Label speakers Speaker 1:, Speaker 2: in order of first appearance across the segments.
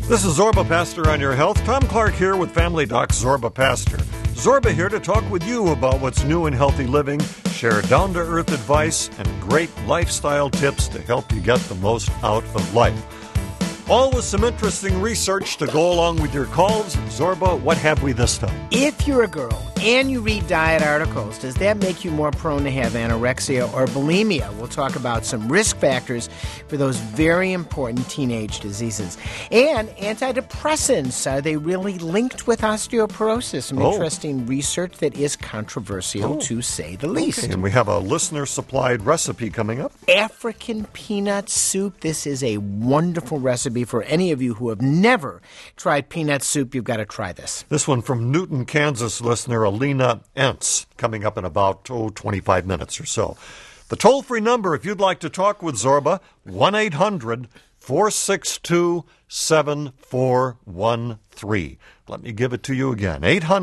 Speaker 1: This is Zorba Pastor on your health. Tom Clark here with Family Doc Zorba Pastor. Zorba here to talk with you about what's new in healthy living, share down-to-earth advice, and great lifestyle tips to help you get the most out of life. All with some interesting research to go along with your calls. Zorba, what have we this time?
Speaker 2: If you're a girl and you read diet articles, does that make you more prone to have anorexia or bulimia? We'll talk about some risk factors for those very important teenage diseases. And antidepressants, are they really linked with osteoporosis? Some interesting research that is controversial, to say the least.
Speaker 1: Okay, and we have a listener-supplied recipe coming up.
Speaker 2: African peanut soup. This is a wonderful recipe. For any of you who have never tried peanut soup, you've got to try this.
Speaker 1: This one from Newton, Kansas listener Alina Entz, coming up in about 25 minutes or so. The toll-free number, if you'd like to talk with Zorba, 1-800-462-7413. Let me give it to you again,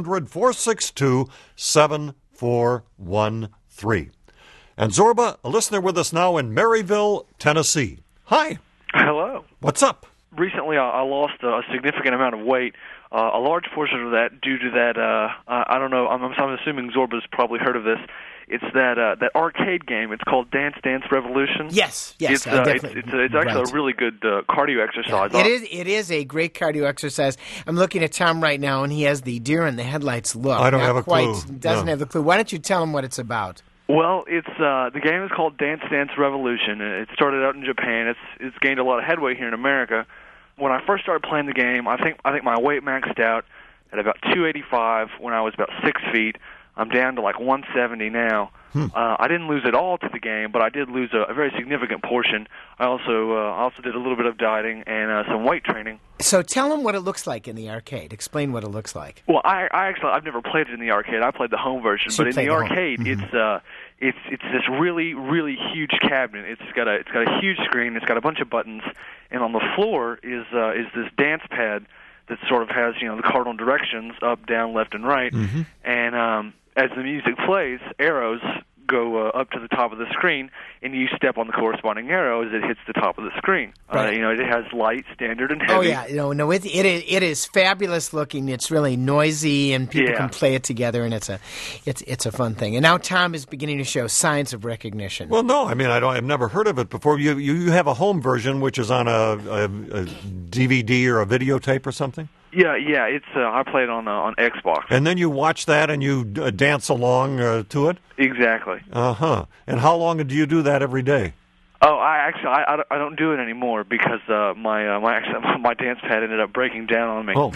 Speaker 1: 800-462-7413. And Zorba, a listener with us now in Maryville, Tennessee. Hi.
Speaker 3: Hello.
Speaker 1: What's up?
Speaker 3: Recently, I lost a significant amount of weight. A large portion of that due to that. I don't know. I'm assuming Zorba's probably heard of this. It's that arcade game. It's called Dance Dance Revolution.
Speaker 2: Yes.
Speaker 3: It's actually a really good cardio exercise.
Speaker 2: Yeah, it is a great cardio exercise. I'm looking at Tom right now, and he has the deer in the headlights look.
Speaker 1: I don't have a clue.
Speaker 2: Doesn't have the clue. Why don't you tell him what it's about?
Speaker 3: Well, it's the game is called Dance Dance Revolution. It started out in Japan. It's gained a lot of headway here in America. When I first started playing the game, I think my weight maxed out at about 285 when I was about 6 feet. I'm down to like 170 now. I didn't lose it all to the game, but I did lose a very significant portion. I also did a little bit of dieting and some weight training.
Speaker 2: So tell them what it looks like in the arcade. Explain what it looks like.
Speaker 3: Well, I've never played it in the arcade. I played the home version, but in the arcade, it's this really, really huge cabinet. It's got a huge screen. It's got a bunch of buttons, and on the floor is this dance pad that sort of has the cardinal directions up, down, left, and right. And as the music plays, arrows go up to the top of the screen, and you step on the corresponding arrow as it hits the top of the screen. Right. It has light, standard, and heavy.
Speaker 2: Oh yeah, it is fabulous looking. It's really noisy, and people can play it together, and it's a fun thing. And now Tom is beginning to show signs of recognition.
Speaker 1: Well, no, I've never heard of it before. You have a home version, which is on a DVD or a videotape or something.
Speaker 3: Yeah, it's I play it on Xbox.
Speaker 1: And then you watch that and you dance along to it?
Speaker 3: Exactly.
Speaker 1: Uh-huh. And how long do you do that every day?
Speaker 3: Oh, I don't do it anymore because my dance pad ended up breaking down on me.
Speaker 1: Oh.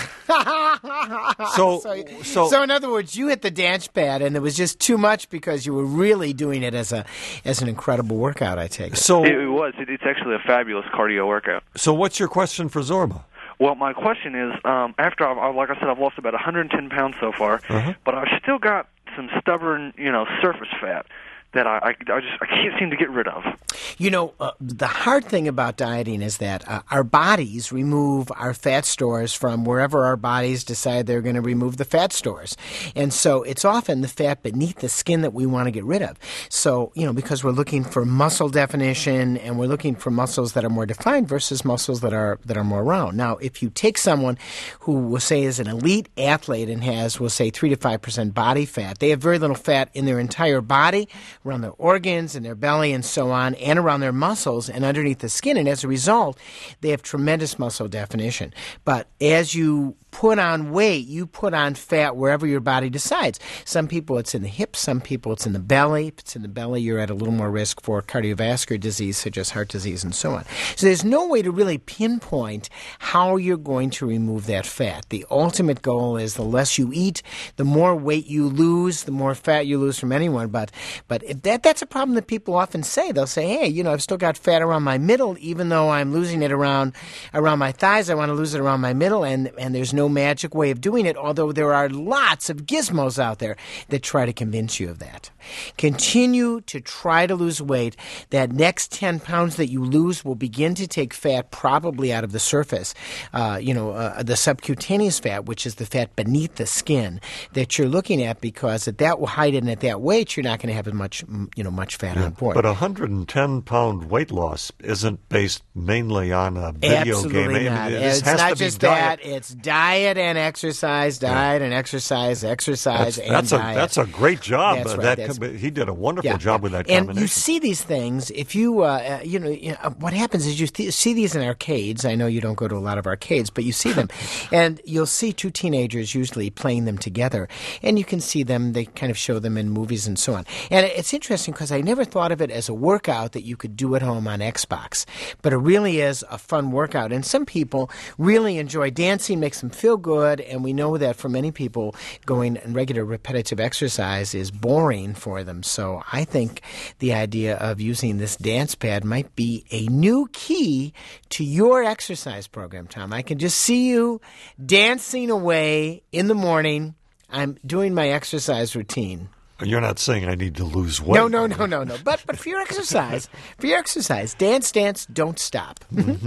Speaker 2: So in other words, you hit the dance pad and it was just too much because you were really doing it as an incredible workout, I take it.
Speaker 3: So it was. It's actually a fabulous cardio workout.
Speaker 1: So what's your question for Zorba?
Speaker 3: Well, my question is, after like I said, I've lost about 110 pounds so far, but I've still got some stubborn, surface fat that I can't seem to get rid of.
Speaker 2: The hard thing about dieting is that our bodies remove our fat stores from wherever our bodies decide they're going to remove the fat stores. And so it's often the fat beneath the skin that we want to get rid of. So, because we're looking for muscle definition and we're looking for muscles that are more defined versus muscles that are more round. Now, if you take someone who we'll say is an elite athlete and has, we'll say, 3 to 5% body fat, they have very little fat in their entire body, around their organs and their belly and so on, and around their muscles and underneath the skin. And as a result, they have tremendous muscle definition. But as you put on weight, you put on fat wherever your body decides. Some people it's in the hips, some people it's in the belly. If it's in the belly, you're at a little more risk for cardiovascular disease, such as heart disease and so on. So there's no way to really pinpoint how you're going to remove that fat. The ultimate goal is the less you eat, the more weight you lose, the more fat you lose from anyone. But that's a problem that people often say. They'll say, hey, I've still got fat around my middle, even though I'm losing it around my thighs. I want to lose it around my middle, and there's no magic way of doing it, although there are lots of gizmos out there that try to convince you of that. Continue to try to lose weight. That next 10 pounds that you lose will begin to take fat probably out of the surface, the subcutaneous fat, which is the fat beneath the skin that you're looking at, because at that height and at that weight, you're not going to have as much much fat on board.
Speaker 1: But 110-pound weight loss isn't based mainly on a video game.
Speaker 2: Absolutely not. It's not just that. It's diet and exercise, diet and exercise, exercise and diet.
Speaker 1: That's a great job.
Speaker 2: That's right.
Speaker 1: He did a wonderful job with that combination.
Speaker 2: And you see these things, if you, what happens is you see these in arcades. I know you don't go to a lot of arcades, but you see them. And you'll see two teenagers usually playing them together. And you can see them, they kind of show them in movies and so on. And it's interesting because I never thought of it as a workout that you could do at home on Xbox. But it really is a fun workout. And some people really enjoy dancing, makes them feel good. And we know that for many people, going in regular repetitive exercise is boring for them. So I think the idea of using this dance pad might be a new key to your exercise program, Tom. I can just see you dancing away in the morning. I'm doing my exercise routine.
Speaker 1: You're not saying I need to lose weight.
Speaker 2: No. But for your exercise, dance, don't stop.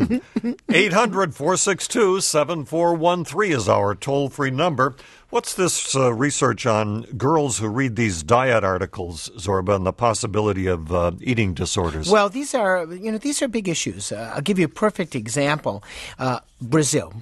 Speaker 1: 800-462-7413 is our toll-free number. What's this research on girls who read these diet articles, Zorba, and the possibility of eating disorders?
Speaker 2: Well, these are big issues. I'll give you a perfect example. Brazil,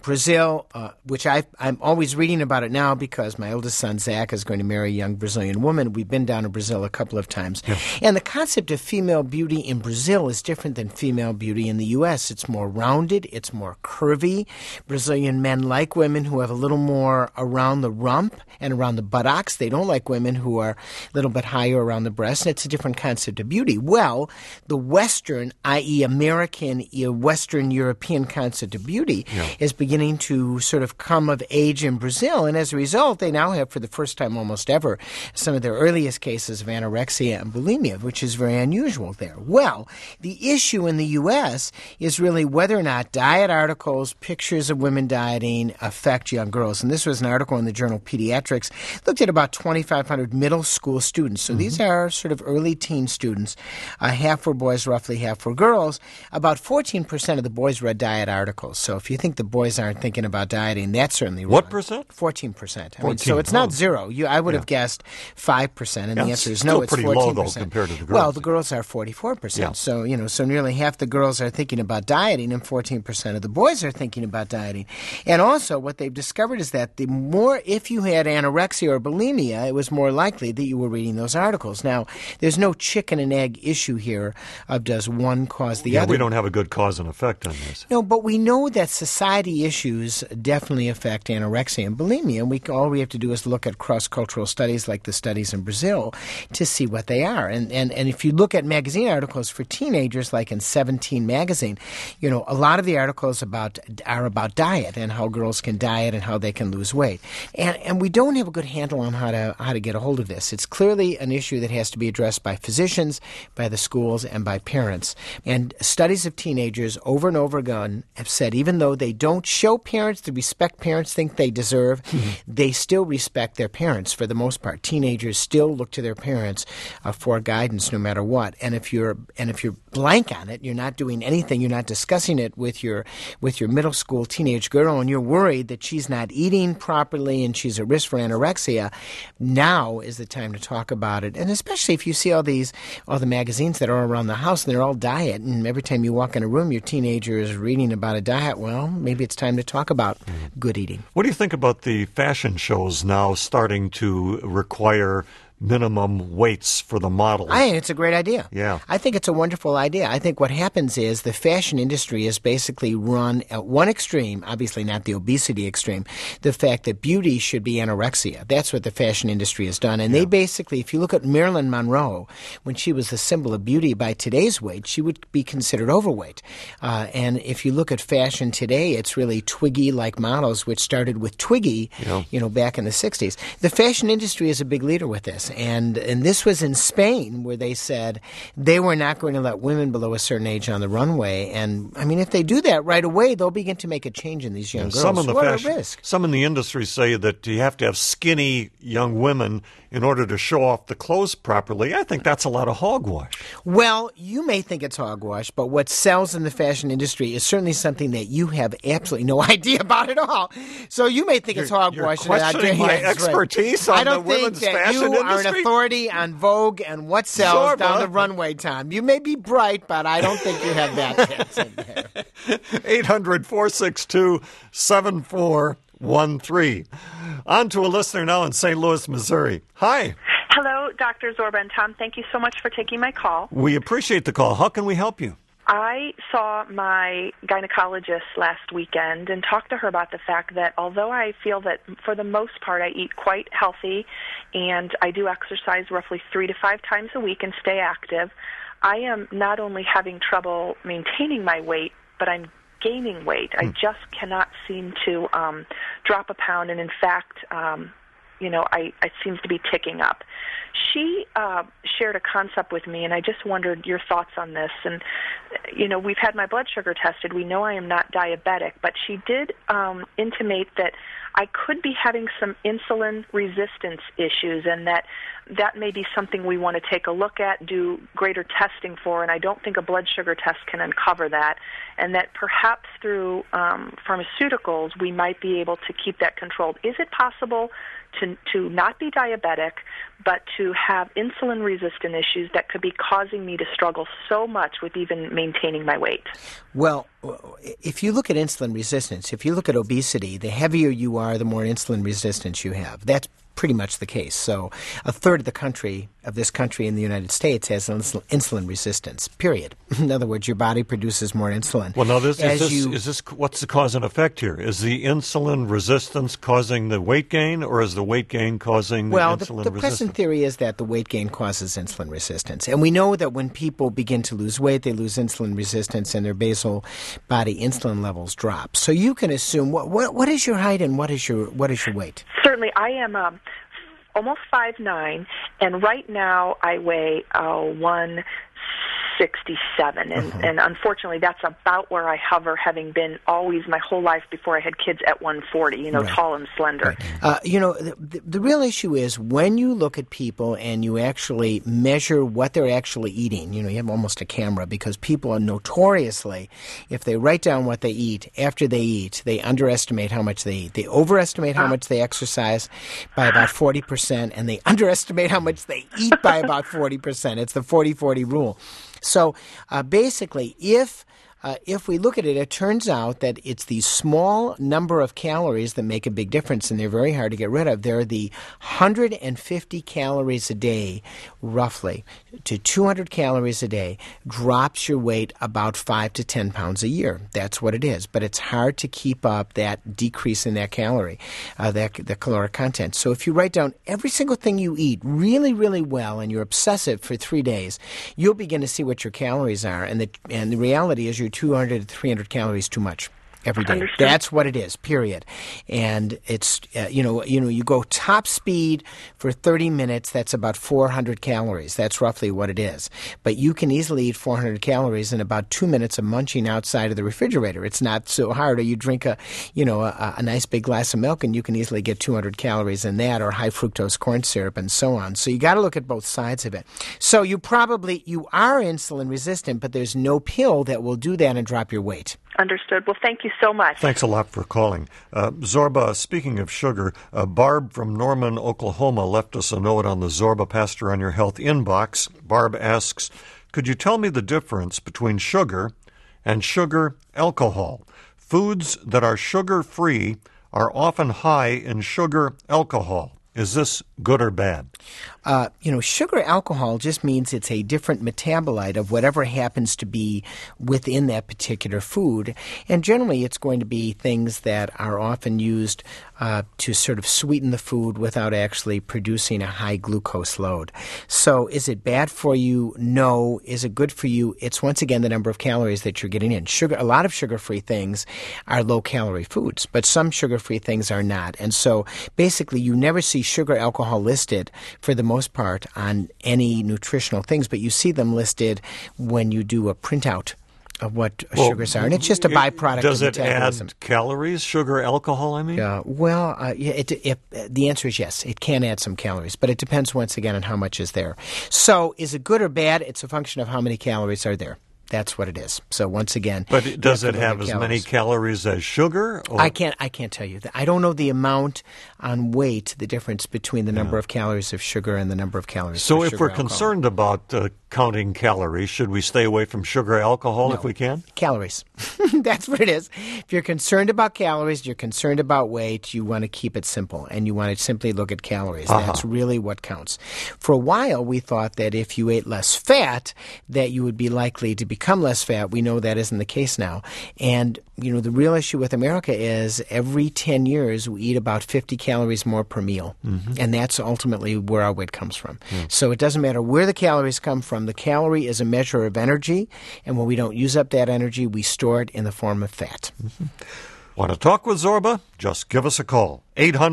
Speaker 2: which I'm always reading about it now because my oldest son, Zach, is going to marry a young Brazilian woman. We've been down to Brazil a couple of times. Yeah. And the concept of female beauty in Brazil is different than female beauty in the U.S. It's more rounded. It's more curvy. Brazilian men like women who have a little more around the rump and around the buttocks. They don't like women who are a little bit higher around the breast. And it's a different concept of beauty. Well, the Western, i.e. American, Western European concept of beauty is beginning to sort of come of age in Brazil. And as a result, they now have, for the first time almost ever, some of their earliest cases of anorexia and bulimia, which is very unusual there. Well, the issue in the U.S. is really whether or not diet articles, pictures of women dieting affect young girls. And this was an article in the journal Pediatrics, looked at about 2,500 middle school students. So these are sort of early teen students. Half were boys, roughly half were girls. About 14% of the boys read diet articles. So if you think the boys aren't thinking about dieting, that's certainly wrong.
Speaker 1: What percent?
Speaker 2: 14%. So it's not zero. I would have guessed 5%, and the answer is no, it's 14%.
Speaker 1: Still pretty low, though, compared to the girls.
Speaker 2: Well, the girls are 44%. Yeah. So, so nearly half the girls are thinking about dieting, and 14% of the boys are thinking about dieting. And also, what they've discovered is that the more, if you had anorexia or bulimia, it was more likely that you were reading those articles. Now, there's no chicken and egg issue here of does one cause the other.
Speaker 1: We don't have a good cause and effect on this.
Speaker 2: No, but we know that society issues definitely affect anorexia and bulimia, and all we have to do is look at cross-cultural studies like the studies in Brazil to see what they are. And if you look at magazine articles for teenagers, like in 17 magazine, a lot of the articles are about diet and how girls can diet and how they can lose weight. And we don't have a good handle on how to get a hold of this. It's clearly an issue that has to be addressed by physicians, by the schools, and by parents. And studies of teenagers over and over again have said even though they don't show parents the respect parents think they deserve, they still respect their parents for the most part. Teenagers still look to their parents for guidance no matter what. And if you're blank on it, you're not doing anything, you're not discussing it with your middle school teenage girl, and you're worried that she's not eating properly and she's at risk for anorexia, now is the time to talk about it. And especially if you see all the magazines that are around the house and they're all diet, and every time you walk in a room your teenager is reading about a diet, well, maybe it's time to talk about good eating.
Speaker 1: What do you think about the fashion shows now starting to require minimum weights for the models?
Speaker 2: I think it's a great idea.
Speaker 1: Yeah.
Speaker 2: I think it's a wonderful idea. I think what happens is the fashion industry is basically run at one extreme, obviously not the obesity extreme, the fact that beauty should be anorexia. That's what the fashion industry has done. And they basically, if you look at Marilyn Monroe, when she was the symbol of beauty by today's weight, she would be considered overweight. And if you look at fashion today, it's really Twiggy-like models, which started with Twiggy, back in the 60s. The fashion industry is a big leader with this. And this was in Spain, where they said they were not going to let women below a certain age on the runway. And, I mean, if they do that right away, they'll begin to make a change in these young girls.
Speaker 1: Some in the industry say that you have to have skinny young women in order to show off the clothes properly. I think that's a lot of hogwash.
Speaker 2: Well, you may think it's hogwash, but what sells in the fashion industry is certainly something that you have absolutely no idea about at all. So you may think it's hogwash.
Speaker 1: You're questioning my expertise on the women's fashion industry?
Speaker 2: I don't think that you an authority on Vogue and what sells down the runway, Tom. You may be bright, but I don't think you have that chance in there.
Speaker 1: 800-462-7413. On to a listener now in St. Louis, Missouri. Hi.
Speaker 4: Hello, Dr. Zorba and Tom. Thank you so much for taking my call.
Speaker 1: We appreciate the call. How can we help you?
Speaker 4: I saw my gynecologist last weekend and talked to her about the fact that although I feel that for the most part I eat quite healthy and I do exercise roughly 3 to 5 times a week and stay active, I am not only having trouble maintaining my weight, but I'm gaining weight. I just cannot seem to drop a pound, and in fact, it seems to be ticking up. She shared a concept with me, and I just wondered your thoughts on this. And, we've had my blood sugar tested. We know I am not diabetic, but she did intimate that I could be having some insulin resistance issues, and that may be something we want to take a look at, do greater testing for, and I don't think a blood sugar test can uncover that, and that perhaps through pharmaceuticals we might be able to keep that controlled. Is it possible to not be diabetic, but to have insulin-resistant issues that could be causing me to struggle so much with even maintaining my weight?
Speaker 2: Well, if you look at insulin resistance, if you look at obesity, the heavier you are, the more insulin resistance you have. That's pretty much the case. So a third of this country in the United States has insulin resistance, period. In other words, your body produces more insulin.
Speaker 1: Well, now, is this what's the cause and effect here? Is the insulin resistance causing the weight gain, or is the weight gain causing the insulin resistance?
Speaker 2: The present theory is that the weight gain causes insulin resistance. And we know that when people begin to lose weight, they lose insulin resistance and their basal body insulin levels drop. So you can assume, what is your height and what is your weight?
Speaker 4: Certainly, I am almost 5'9", and right now I weigh 167, and unfortunately that's about where I hover, having been always my whole life before I had kids at 140, right. Tall and slender.
Speaker 2: Right. The real issue is when you look at people and you actually measure what they're actually eating, you have almost a camera, because people are notoriously, if they write down what they eat, after they eat, they underestimate how much they eat. They overestimate how much they exercise by about 40%, and they underestimate how much they eat by about 40%. It's the 40-40 rule. So basically, if we look at it, it turns out that it's the small number of calories that make a big difference, and they're very hard to get rid of. They're the 150 calories a day, roughly, to 200 calories a day, drops your weight about 5 to 10 pounds a year. That's what it is. But it's hard to keep up that decrease in that calorie, the caloric content. So if you write down every single thing you eat really, really well, and you're obsessive for 3 days, you'll begin to see what your calories are. And the reality is you're 200 to 300 calories too much every day.
Speaker 4: Understood.
Speaker 2: That's what it is, period. And it's, you go top speed for 30 minutes, that's about 400 calories. That's roughly what it is. But you can easily eat 400 calories in about 2 minutes of munching outside of the refrigerator. It's not so hard. Or you drink a nice big glass of milk and you can easily get 200 calories in that, or high fructose corn syrup and so on. So you got to look at both sides of it. So you are insulin resistant, but there's no pill that will do that and drop your weight.
Speaker 4: Understood. Well, thank you so much.
Speaker 1: Thanks a lot for calling. Zorba, speaking of sugar, Barb from Norman, Oklahoma, left us a note on the Zorba Pastor on Your Health inbox. Barb asks, could you tell me the difference between sugar and sugar alcohol? Foods that are sugar-free are often high in sugar alcohol. Is this good or bad?
Speaker 2: Sugar alcohol just means it's a different metabolite of whatever happens to be within that particular food. And generally, it's going to be things that are often used to sort of sweeten the food without actually producing a high glucose load. So is it bad for you? No. Is it good for you? It's, once again, the number of calories that you're getting in. A lot of sugar-free things are low-calorie foods, but some sugar-free things are not. And so basically, you never see sugar alcohol listed for the most part on any nutritional things, but you see them listed when you do a printout of what sugars are, and it's just a byproduct
Speaker 1: of metabolism.
Speaker 2: Does it
Speaker 1: add calories, sugar alcohol, I mean?
Speaker 2: The answer is yes. It can add some calories, but it depends, once again, on how much is there. So is it good or bad? It's a function of how many calories are there. That's what it is. So once again,
Speaker 1: but does it have as many calories as sugar? Or?
Speaker 2: I can't tell you. I don't know the amount on weight, the difference between the number of calories of sugar and the number of calories.
Speaker 1: So
Speaker 2: of
Speaker 1: if we're concerned about counting calories, should we stay away from sugar, alcohol if we can?
Speaker 2: Calories. That's what it is. If you're concerned about calories, you're concerned about weight, you want to keep it simple, and you want to simply look at calories. That's really what counts. For a while, we thought that if you ate less fat, that you would be likely to become less fat. We know that isn't the case now. And, the real issue with America is every 10 years, we eat about 50 calories more per meal. Mm-hmm. And that's ultimately where our weight comes from. Mm. So it doesn't matter where the calories come from. The calorie is a measure of energy. And when we don't use up that energy, we store it in the form of fat.
Speaker 1: Mm-hmm. Want to talk with Zorba? Just give us a call.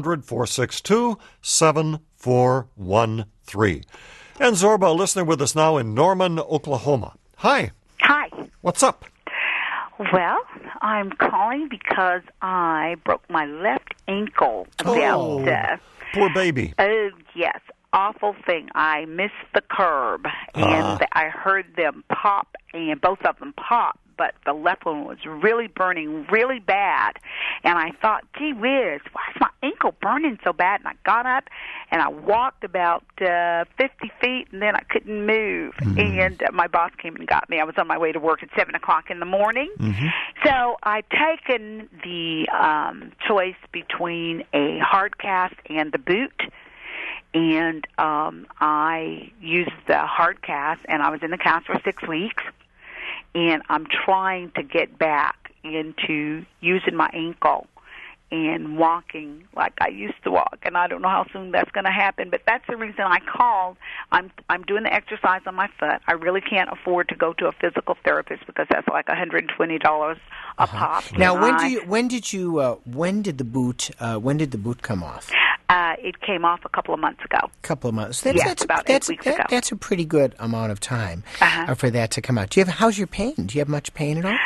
Speaker 1: 800-462-7413. And Zorba, a listener with us now in Norman, Oklahoma. Hi.
Speaker 5: Hi.
Speaker 1: What's up?
Speaker 5: Well, I'm calling because I broke my left ankle.
Speaker 1: Poor baby.
Speaker 5: Oh, yes. Awful thing. I missed the curb, and I heard them pop, and both of them pop, but the left one was really burning really bad. And I thought, gee whiz, why is my ankle burning so bad? And I got up, and I walked about 50 feet, and then I couldn't move. Mm-hmm. And my boss came and got me. I was on my way to work at 7 o'clock in the morning. Mm-hmm. So I'd taken the choice between a hard cast and the boot. And I used the hard cast, and I was in the cast for 6 weeks. And I'm trying to get back into using my ankle and walking like I used to walk. And I don't know how soon that's going to happen, but that's the reason I called. I'm doing the exercise on my foot. I really can't afford to go to a physical therapist because that's like $120 a pop.
Speaker 2: Now, when did the boot come off?
Speaker 5: It came off a couple of months ago.
Speaker 2: A couple of months.
Speaker 5: That's about 8 weeks ago.
Speaker 2: That's a pretty good amount of time for that to come out. How's your pain? Do you have much pain at all?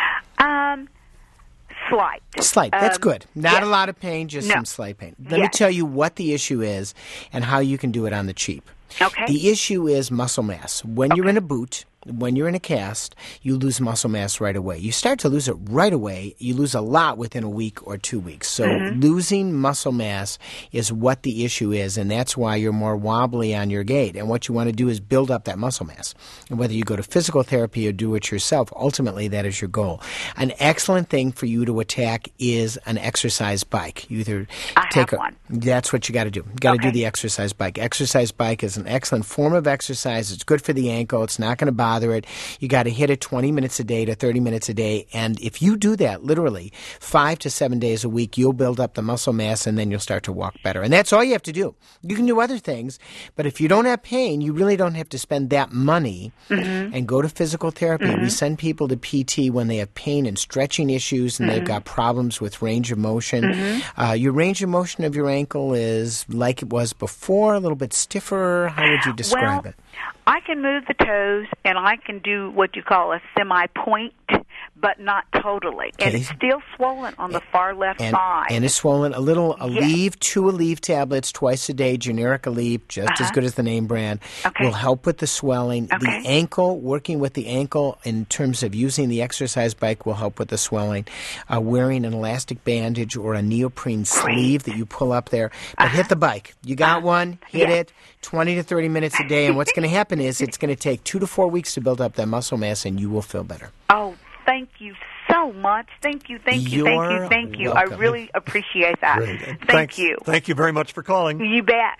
Speaker 2: Slight. That's good. Not a lot of pain, just some slight pain. Let me tell you what the issue is and how you can do it on the cheap.
Speaker 5: Okay.
Speaker 2: The issue is muscle mass. When you're in a boot, when you're in a cast, you lose muscle mass right away. You start to lose it right away. You lose a lot within a week or 2 weeks. So losing muscle mass is what the issue is, and that's why you're more wobbly on your gait. And what you want to do is build up that muscle mass. And whether you go to physical therapy or do it yourself, ultimately that is your goal. An excellent thing for you to attack is an exercise bike. You either take
Speaker 5: one.
Speaker 2: That's what you got to do. You got to do the exercise bike. Exercise bike is an excellent form of exercise. It's good for the ankle. It's not going to bother it. You got to hit it 20 minutes a day to 30 minutes a day. And if you do that literally 5 to 7 days a week, you'll build up the muscle mass and then you'll start to walk better. And that's all you have to do. You can do other things, but if you don't have pain, you really don't have to spend that money and go to physical therapy. We send people to PT when they have pain and stretching issues and they've got problems with range of motion. Your range of motion of your ankle is like it was before, a little bit stiffer. How would you describe it?
Speaker 5: I can move the toes, and I can do what you call a semi-point, but not totally. And it's still swollen on the far left side.
Speaker 2: And it's swollen. Aleve, 2 Aleve tablets twice a day, generic Aleve, just as good as the name brand, will help with the swelling. The ankle, working with the ankle in terms of using the exercise bike will help with the swelling. Wearing an elastic bandage or a neoprene sleeve that you pull up there. But hit the bike. You got one, hit it, 20 to 30 minutes a day, and what's going to happen is it's going to take 2 to 4 weeks to build up that muscle mass, and you will feel better.
Speaker 5: Oh, thank you so much. Thank you.
Speaker 2: Welcome.
Speaker 5: I really appreciate that. Thank you.
Speaker 1: Thank you very much for calling.
Speaker 5: You bet.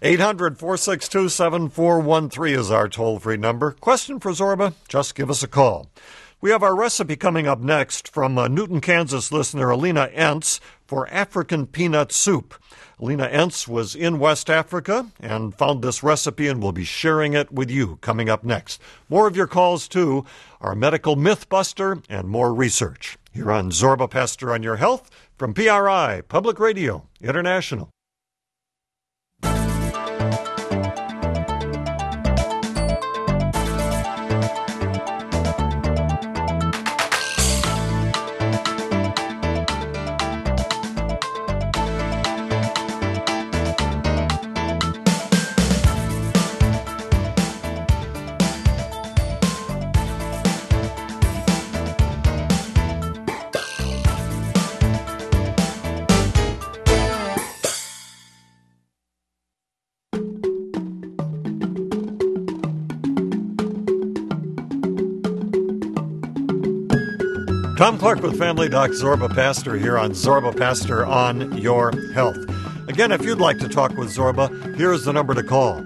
Speaker 1: 800-462-7413 is our toll-free number. Question for Zorba? Just give us a call. We have our recipe coming up next from Newton, Kansas listener Alina Entz for African peanut soup. Alina Entz was in West Africa and found this recipe and will be sharing it with you coming up next. More of your calls, too, our medical myth buster and more research. Here on Zorba Pastor on Your Health from PRI, Public Radio International. Tom Clark with Family Doc Zorba Pastor here on Zorba Pastor on Your Health. Again, if you'd like to talk with Zorba, here's the number to call,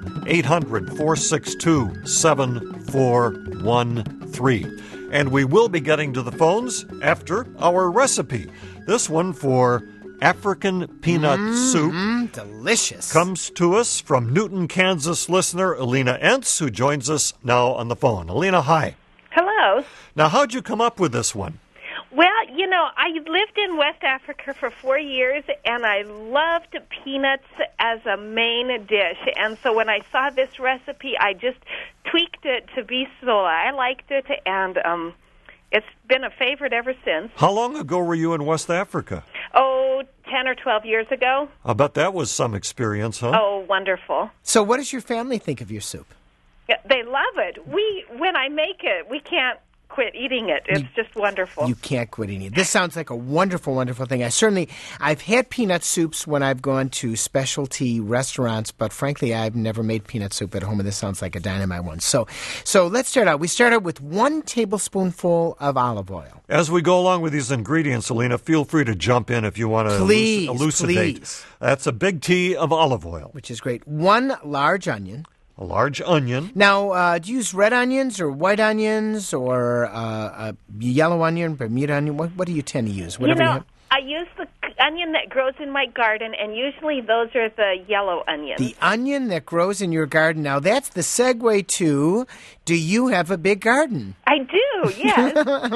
Speaker 1: 800-462-7413. And we will be getting to the phones after our recipe. This one for African peanut soup.
Speaker 2: Delicious.
Speaker 1: Comes to us from Newton, Kansas listener Alina Entz, who joins us now on the phone. Alina, hi.
Speaker 6: Hello.
Speaker 1: Now, how'd you come up with this one?
Speaker 6: Well, I lived in West Africa for 4 years, and I loved peanuts as a main dish. And so when I saw this recipe, I just tweaked it to be so I liked it, and it's been a favorite ever since.
Speaker 1: How long ago were you in West Africa?
Speaker 6: 10 or 12 years ago.
Speaker 1: I bet that was some experience, huh?
Speaker 6: Oh, wonderful.
Speaker 2: So what does your family think of your soup?
Speaker 6: Yeah, they love it. When I make it, we can't quit eating it. It's just wonderful.
Speaker 2: You can't quit eating it. This sounds like a wonderful, wonderful thing. I've had peanut soups when I've gone to specialty restaurants, but frankly, I've never made peanut soup at home, and this sounds like a dynamite one. So let's start out. We start out with 1 tablespoonful of olive oil.
Speaker 1: As we go along with these ingredients, Alina, feel free to jump in if you want to elucidate.
Speaker 2: Please.
Speaker 1: That's a big tea of olive oil.
Speaker 2: Which is great. 1 large onion.
Speaker 1: A large onion.
Speaker 2: Now, do you use red onions or white onions or a yellow onion, Bermuda onion? What do you tend to use?
Speaker 6: Whatever you have. I use the onion that grows in my garden, and usually those are the yellow onions.
Speaker 2: The onion that grows in your garden. Now, that's the segue to, do you have a big garden?
Speaker 6: I do, yes.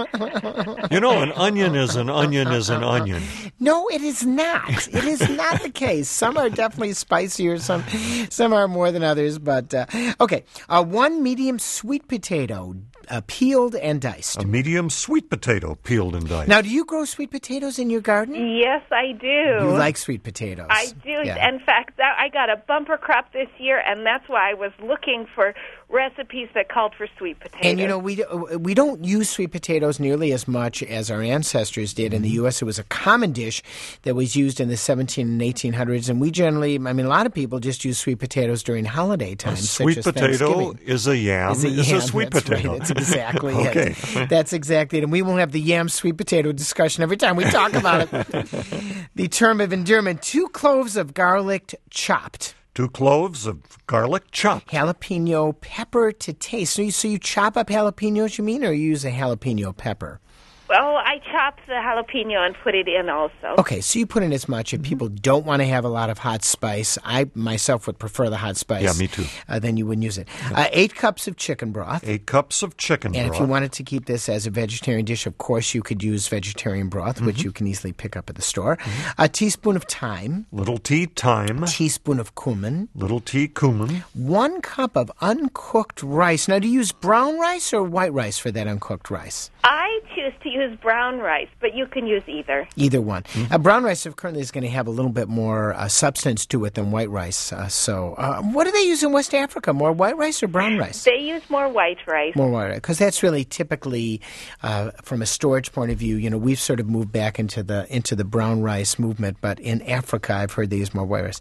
Speaker 1: An onion is an onion is an onion.
Speaker 2: No, it is not. It is not the case. Some are definitely spicier. Some are more than others. But, okay. 1 medium sweet potato, peeled and diced.
Speaker 1: A medium sweet potato, peeled and diced.
Speaker 2: Now, do you grow sweet potatoes in your garden?
Speaker 6: Yes, I do.
Speaker 2: You like sweet potatoes.
Speaker 6: I do.
Speaker 2: Yeah.
Speaker 6: In fact, I got a bumper crop this year, and that's why I was looking for recipes that called for sweet potatoes.
Speaker 2: And, we don't use sweet potatoes nearly as much as our ancestors did. In the U.S., it was a common dish that was used in the 1700s and 1800s, and we generally, a lot of people just use sweet potatoes during holiday time.
Speaker 1: A sweet potato is a yam. Is a sweet potato.
Speaker 2: Right. That's exactly
Speaker 1: okay.
Speaker 2: it. That's exactly it. And we won't have the yam sweet potato discussion every time we talk about it. The term of endearment, 2 cloves of garlic chopped.
Speaker 1: 2 cloves of garlic chopped.
Speaker 2: Jalapeno pepper to taste. So you chop up jalapenos, you mean, or you use a jalapeno pepper?
Speaker 6: Well, I chop the jalapeno and put it in also.
Speaker 2: Okay, so you put in as much. If people don't want to have a lot of hot spice, I myself would prefer the hot spice.
Speaker 1: Yeah, me too.
Speaker 2: Then you wouldn't use it. 8 cups of chicken broth.
Speaker 1: 8 cups of chicken broth.
Speaker 2: And if you wanted to keep this as a vegetarian dish, of course, you could use vegetarian broth, which you can easily pick up at the store. A teaspoon of thyme.
Speaker 1: Little tea thyme.
Speaker 2: A teaspoon of cumin.
Speaker 1: Little tea cumin.
Speaker 2: 1 cup of uncooked rice. Now, do you use brown rice or white rice for that uncooked rice?
Speaker 6: I choose to use brown rice, but you can use either.
Speaker 2: Either one. Brown rice currently is going to have a little bit more substance to it than white rice. What do they use in West Africa? More white rice or brown rice?
Speaker 6: They use more white rice.
Speaker 2: More white rice, because that's really typically, from a storage point of view, we've sort of moved back into the brown rice movement. But in Africa, I've heard they use more white rice.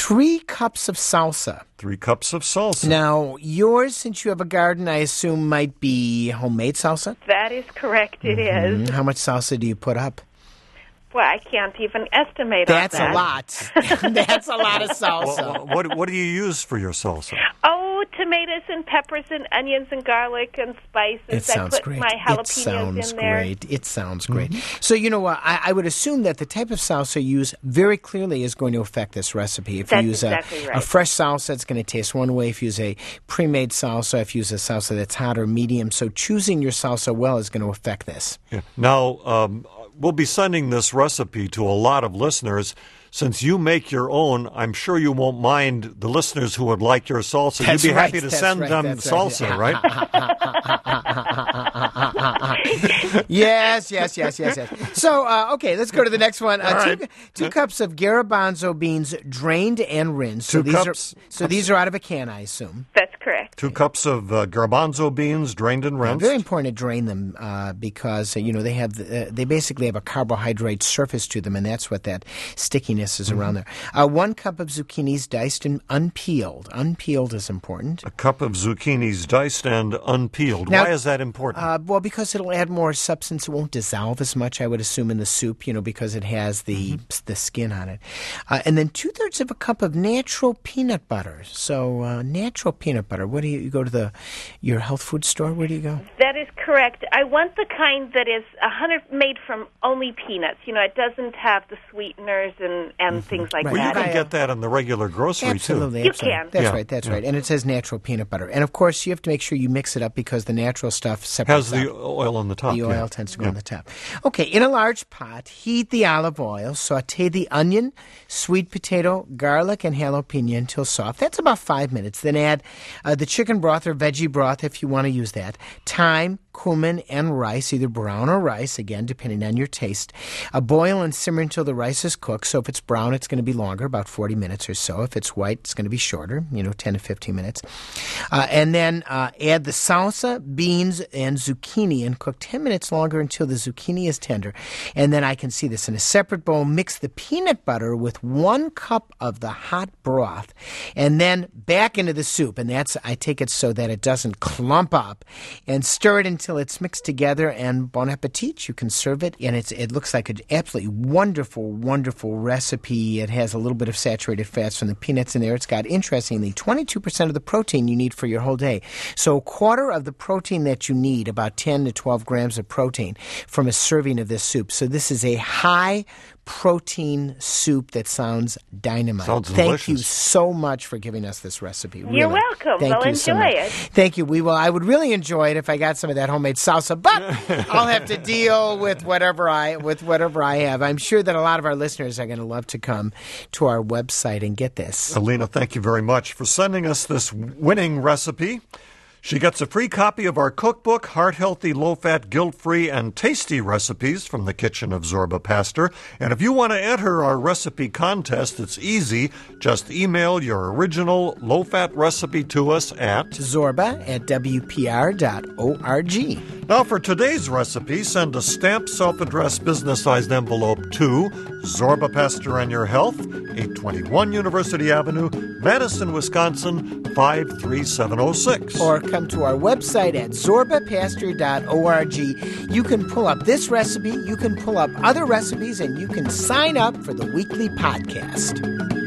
Speaker 2: 3 cups of salsa.
Speaker 1: 3 cups of salsa.
Speaker 2: Now, yours, since you have a garden, I assume might be homemade salsa?
Speaker 6: That is correct, it is.
Speaker 2: How much salsa do you put up?
Speaker 6: Well, I can't even estimate
Speaker 2: That's
Speaker 6: on that.
Speaker 2: a lot. That's a lot of salsa.
Speaker 1: What do you use for your salsa?
Speaker 6: Oh, tomatoes and peppers and onions and garlic and spices.
Speaker 2: It sounds
Speaker 6: I put
Speaker 2: great.
Speaker 6: my jalapenos in there.
Speaker 2: It sounds great. So, I would assume that the type of salsa you use very clearly is going to affect this recipe. If you use
Speaker 6: exactly right.
Speaker 2: a fresh salsa, it's going to taste one way. If you use a pre-made salsa, if you use a salsa that's hot or medium. So choosing your salsa well is going to affect this.
Speaker 1: Yeah. Now, we'll be sending this recipe to a lot of listeners. Since you make your own, I'm sure you won't mind the listeners who would like your salsa.
Speaker 2: That's
Speaker 1: You'd be
Speaker 2: right,
Speaker 1: happy to
Speaker 2: that's
Speaker 1: send
Speaker 2: right,
Speaker 1: them
Speaker 2: that's
Speaker 1: salsa,
Speaker 2: right? Yes. So, okay, let's go to the next one. Two cups of garbanzo beans drained and rinsed.
Speaker 1: Two cups.
Speaker 2: These are out of a can, I assume.
Speaker 6: That's correct.
Speaker 1: 2 cups of garbanzo beans drained and rinsed.
Speaker 2: Very important to drain them because they basically have a carbohydrate surface to them, and that's what that stickiness is around there. 1 cup of zucchinis diced and unpeeled. Unpeeled is important.
Speaker 1: A cup of zucchinis diced and unpeeled.
Speaker 2: Now,
Speaker 1: why is that important?
Speaker 2: Well, because it'll add more substance. It won't dissolve as much, I would assume, in the soup, because it has the skin on it. And then 2/3 of a cup of natural peanut butter. So natural peanut butter. What do you go to your health food store? Where do you go?
Speaker 6: That is correct. I want the kind that is made from only peanuts. It doesn't have the sweeteners and things like
Speaker 2: Right.
Speaker 6: that.
Speaker 1: Well, you can get that in the regular grocery,
Speaker 2: Absolutely,
Speaker 1: too.
Speaker 6: You can.
Speaker 2: That's right. And it says natural peanut butter. And, of course, you have to make sure you mix it up because the natural stuff separates
Speaker 1: Has the oil on the top.
Speaker 2: The oil tends to go on the top. Okay, in a large pot, heat the olive oil, saute the onion, sweet potato, garlic, and jalapeno until soft. That's about 5 minutes. Then add the chicken broth or veggie broth if you want to use that. Thyme, cumin, and rice, either brown or rice, again, depending on your taste. Boil and simmer until the rice is cooked. So if it's brown, it's going to be longer, about 40 minutes or so. If it's white, it's going to be shorter, 10 to 15 minutes. And then add the salsa, beans, and zucchini and cook 10 minutes longer until the zucchini is tender. And then I can see this in a separate bowl. Mix the peanut butter with 1 cup of the hot broth and then back into the soup. And I take it so that it doesn't clump up, and stir it until it's mixed together, and bon appetit. You can serve it, and it looks like an absolutely wonderful, wonderful recipe. It has a little bit of saturated fats from the peanuts in there. It's got, interestingly, 22% of the protein you need for your whole day. So a quarter of the protein that you need, about 10 to 12 grams of protein from a serving of this soup. So this is a high protein soup that sounds dynamite.
Speaker 1: Sounds
Speaker 2: Thank you
Speaker 1: delicious.
Speaker 2: so much for giving us this recipe.
Speaker 6: You're welcome.
Speaker 2: Thank
Speaker 6: We'll
Speaker 2: you so
Speaker 6: enjoy
Speaker 2: much.
Speaker 6: it.
Speaker 2: Thank you. I would really enjoy it if I got some of that homemade salsa, but I'll have to deal with whatever I have. I'm sure that a lot of our listeners are going to love to come to our website and get this.
Speaker 1: Alina, thank you very much for sending us this winning recipe. She gets a free copy of our cookbook, Heart Healthy, Low Fat, Guilt Free, and Tasty Recipes from the Kitchen of Zorba Pastor. And if you want to enter our recipe contest, it's easy. Just email your original low fat recipe to us at
Speaker 2: zorba@wpr.org.
Speaker 1: Now, for today's recipe, send a stamped self-addressed business-sized envelope to Zorba Pastor and Your Health, 821 University Avenue, Madison, Wisconsin, 53706.
Speaker 2: Or come to our website at zorbapastor.org. You can pull up this recipe, you can pull up other recipes, and you can sign up for the weekly podcast.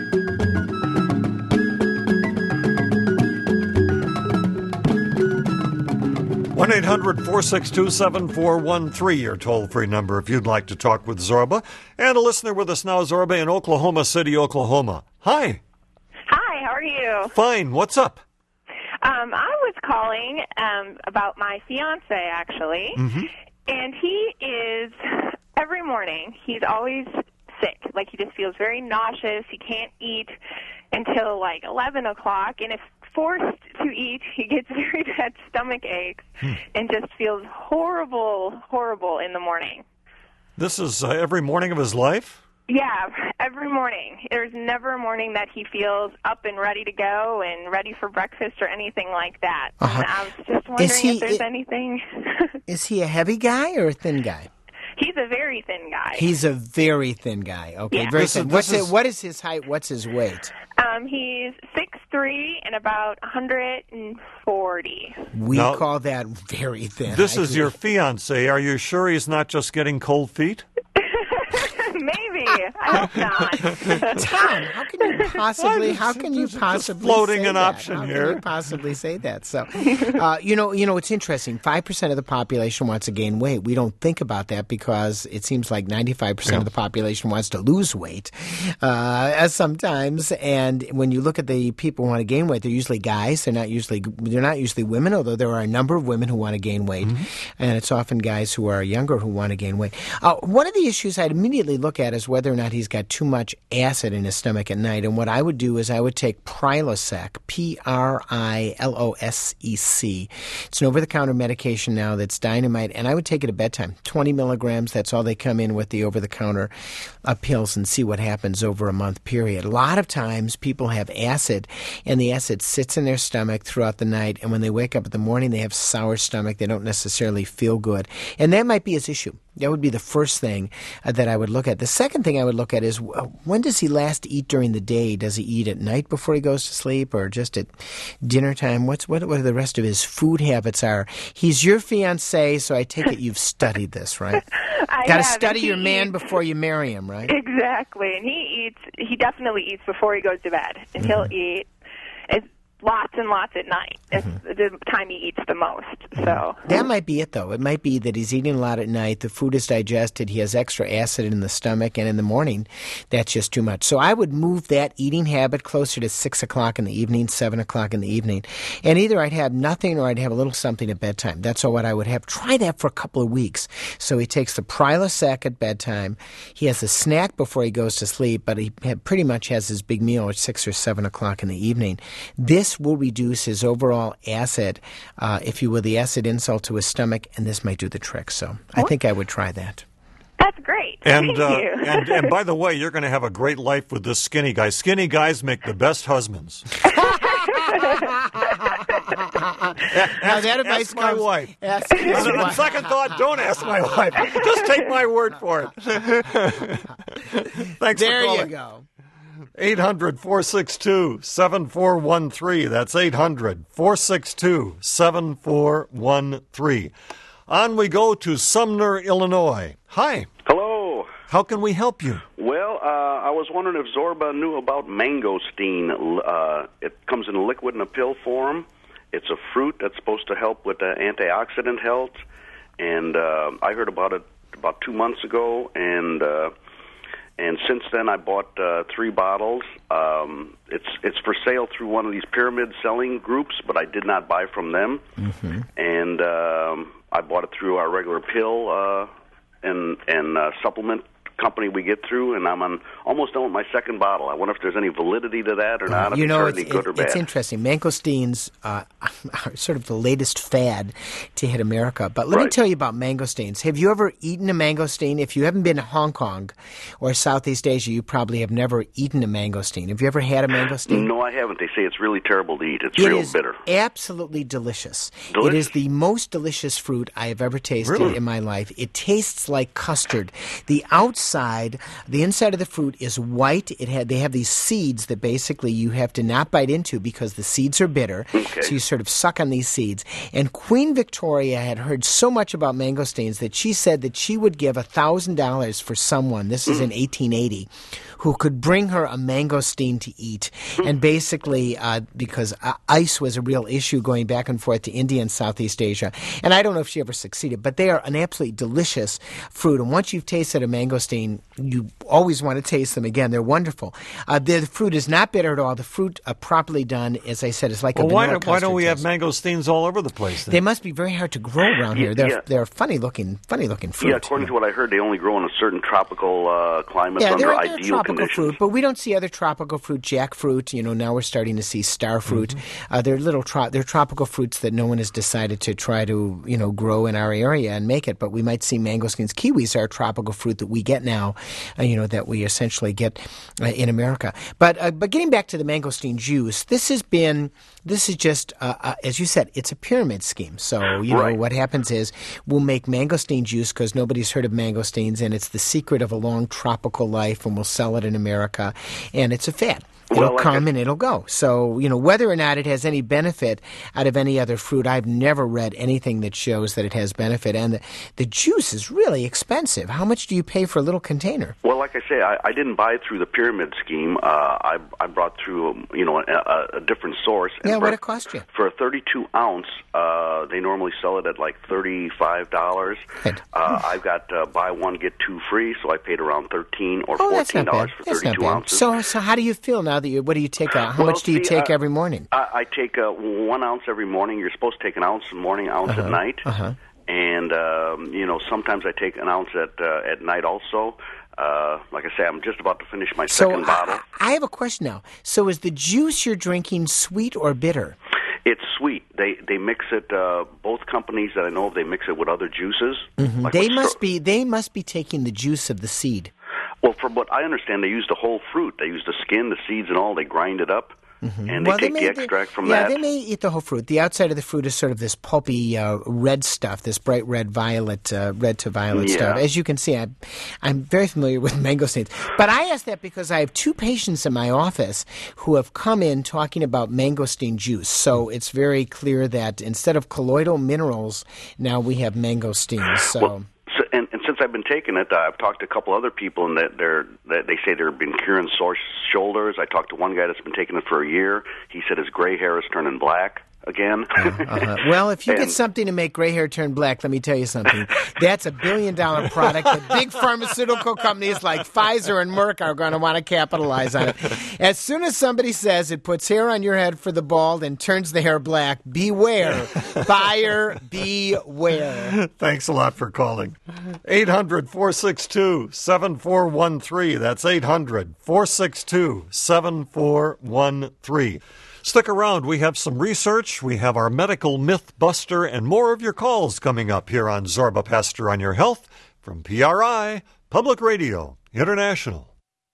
Speaker 1: One 1-800-462-7413, your toll-free number if you'd like to talk with Zorba. And a listener with us now, Zorba, in Oklahoma City, Oklahoma. Hi.
Speaker 7: Hi, how are you?
Speaker 1: Fine. What's up?
Speaker 7: I was calling about my fiance, actually, and he is, every morning, he's always sick. Like, he just feels very nauseous. He can't eat until, 11 o'clock, and if forced to eat, he gets very bad stomach aches and just feels horrible in the morning.
Speaker 1: This is every morning of his life?
Speaker 7: Yeah, every morning. There's never a morning that he feels up and ready to go and ready for breakfast or anything like that. And I was just wondering if there's anything.
Speaker 2: Is he a heavy guy or a thin guy?
Speaker 7: He's a very thin guy.
Speaker 2: He's a very thin guy. Okay,
Speaker 7: Yeah.
Speaker 2: very thin. What is his height? What's his weight?
Speaker 7: He's 6'3" and about 140.
Speaker 2: We
Speaker 1: Now,
Speaker 2: call that very thin.
Speaker 1: This is your fiancé. Are you sure he's not just getting cold feet?
Speaker 7: Maybe. I hope not.
Speaker 2: Tom, how can you possibly
Speaker 1: floating
Speaker 2: say
Speaker 1: an
Speaker 2: that?
Speaker 1: option
Speaker 2: How
Speaker 1: here.
Speaker 2: can you possibly say that? So, it's interesting. 5% of the population wants to gain weight. We don't think about that because it seems like 95% of the population wants to lose weight sometimes. And when you look at the people who want to gain weight, they're usually guys. They're not usually women, although there are a number of women who want to gain weight. And it's often guys who are younger who want to gain weight. One of the issues I'd immediately look at is whether or not he's got too much acid in his stomach at night. And what I would do is I would take Prilosec, Prilosec. It's an over-the-counter medication now that's dynamite, and I would take it at bedtime. 20 milligrams, that's all they come in with the over-the-counter pills, and see what happens over a month period. A lot of times people have acid, and the acid sits in their stomach throughout the night, and when they wake up in the morning, they have sour stomach. They don't necessarily feel good. And that might be his issue. That would be the first thing that I would look at. The second thing I would look at is when does he last eat during the day? Does he eat at night before he goes to sleep, or just at dinner time? What are the rest of his food habits are? He's your fiancé, so I take it you've studied this, right? Got to study your man before you marry him, right?
Speaker 7: Exactly. And he definitely eats before he goes to bed. And he'll eat lots and lots at night. It's the time he eats the most. So
Speaker 2: that might be it, though. It might be that he's eating a lot at night. The food is digested. He has extra acid in the stomach, and in the morning, that's just too much. So I would move that eating habit closer to 6 o'clock in the evening, 7 o'clock in the evening, and either I'd have nothing or I'd have a little something at bedtime. That's all what I would have. Try that for a couple of weeks. So he takes the Prilosec at bedtime. He has a snack before he goes to sleep, but he pretty much has his big meal at 6 or 7 o'clock in the evening. This will reduce his overall acid, if you will, the acid insult to his stomach, and this might do the trick. So I think I would try that.
Speaker 7: That's great.
Speaker 1: And,
Speaker 7: Thank you.
Speaker 1: and by the way, you're going to have a great life with this skinny guy. Skinny guys make the best husbands.
Speaker 2: Now that advice
Speaker 1: ask my wife.
Speaker 2: On
Speaker 1: second thought, don't ask my wife. Just take my word for it. Thanks for calling.
Speaker 2: There you go.
Speaker 1: 800-462-7413. That's 800-462-7413. On we go to Sumner, Illinois. Hi.
Speaker 8: Hello.
Speaker 1: How can we help you?
Speaker 8: Well, I was wondering if Zorba knew about mangosteen. It comes in a liquid and a pill form. It's a fruit that's supposed to help with antioxidant health. And I heard about it about 2 months ago, and since then I bought 3 bottles. It's for sale through one of these pyramid selling groups, but I did not buy from them. Mm-hmm. And I bought it through our regular pill and supplement company we get through, and I'm almost done with my second bottle. I wonder if there's any validity to that or not, if it's any good or bad.
Speaker 2: It's interesting. Mangosteens are sort of the latest fad to hit America. But let me tell you about mangosteens. Have you ever eaten a mangosteen? If you haven't been to Hong Kong or Southeast Asia, you probably have never eaten a mangosteen. Have you ever had a mangosteen?
Speaker 8: No, I haven't. They say it's really terrible to eat. It's real bitter.
Speaker 2: Absolutely delicious. It is the most delicious fruit I have ever tasted in my life. It tastes like custard. The inside of the fruit is white. They have these seeds that basically you have to not bite into because the seeds are bitter. Okay. So you sort of suck on these seeds. And Queen Victoria had heard so much about mangosteens that she said that she would give $1,000 for someone, this is in 1880, who could bring her a mangosteen to eat. And basically, because ice was a real issue going back and forth to India and Southeast Asia. And I don't know if she ever succeeded, but they are an absolutely delicious fruit. And once you've tasted a mangosteen, you always want to taste them again. They're wonderful. The fruit is not bitter at all. The fruit, properly done, as I said, is like a vanilla custard.
Speaker 1: Why don't we have mangosteens all over the place then?
Speaker 2: They must be very hard to grow around here. They're funny looking fruit.
Speaker 8: Yeah, according to what I heard, they only grow in a certain tropical climate under ideal
Speaker 2: tropical
Speaker 8: conditions.
Speaker 2: Fruit, but we don't see other tropical fruit. Jackfruit, now we're starting to see star fruit. They're they're tropical fruits that no one has decided to try to grow in our area and make it. But we might see mangosteens. Kiwis are a tropical fruit that we get now, that we essentially get in America. But getting back to the mangosteen juice, this is just, as you said, it's a pyramid scheme. So, what happens is we'll make mangosteen juice because nobody's heard of mangosteens, and it's the secret of a long tropical life, and we'll sell it in America, and it's a fad. It'll come and it'll go. So, whether or not it has any benefit out of any other fruit, I've never read anything that shows that it has benefit. And the juice is really expensive. How much do you pay for a little container?
Speaker 8: Well, like I say, I didn't buy it through the pyramid scheme. I brought through, a different source.
Speaker 2: Yeah, what it cost you?
Speaker 8: For a 32-ounce, they normally sell it at like $35. I've got buy one, get two free, so I paid around $13 or $14 for 32 ounces.
Speaker 2: So how do you feel now? What do you take? How much do you take every morning?
Speaker 8: I take 1 ounce every morning. You're supposed to take an ounce in the morning, ounce at night. And, sometimes I take an ounce at night also. Like I say, I'm just about to finish my second bottle.
Speaker 2: I have a question now. So is the juice you're drinking sweet or bitter?
Speaker 8: It's sweet. They mix it. Both companies that I know of, they mix it with other juices.
Speaker 2: Mm-hmm. Like they must be taking the juice of the seed.
Speaker 8: Well, from what I understand, they use the whole fruit. They use the skin, the seeds, and all. They grind it up. Mm-hmm. And they take the extract from that. Yeah,
Speaker 2: they may eat the whole fruit. The outside of the fruit is sort of this pulpy red stuff, this bright red red to violet stuff. As you can see, I'm very familiar with mangosteens. But I ask that because I have 2 patients in my office who have come in talking about mangosteen juice. So it's very clear that instead of colloidal minerals, now we have mangosteens. So.
Speaker 8: And since I've been taking it, I've talked to a couple other people, and they say they've been curing sore shoulders. I talked to one guy that's been taking it for a year. He said his gray hair is turning black again.
Speaker 2: Well, if you get something to make gray hair turn black, let me tell you something. That's $1 billion product that big pharmaceutical companies like Pfizer and Merck are going to want to capitalize on it. As soon as somebody says it puts hair on your head for the bald and turns the hair black, beware. Buyer, beware.
Speaker 1: Thanks a lot for calling. 800-462-7413. That's 800-462-7413. Stick around. We have some research. We have our medical myth buster and more of your calls coming up here on Zorba Pastor on Your Health from PRI, Public Radio International.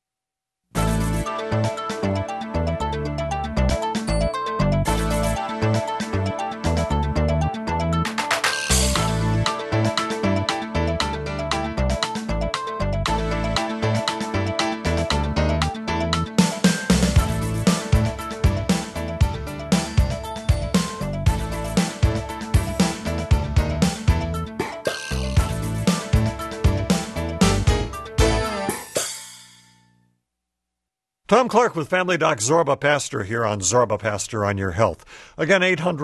Speaker 1: Tom Clark with Family Doc Zorba Pastor here on Zorba Pastor on Your Health. Again,